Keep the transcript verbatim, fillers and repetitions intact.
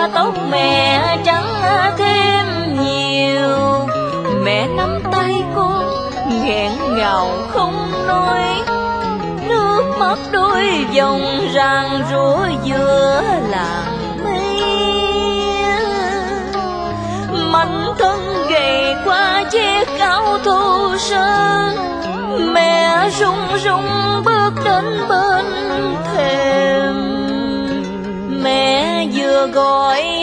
tóc mẹ trắng thêm nhiều. Mẹ nắm tay con nghẹn ngào không nói, nước mắt đôi dòng ràng rủa giữa làng mây. Mảnh thân gầy qua chiếc áo thô sơ, mẹ run run bước đến bên thềm. Mẹ vừa gọi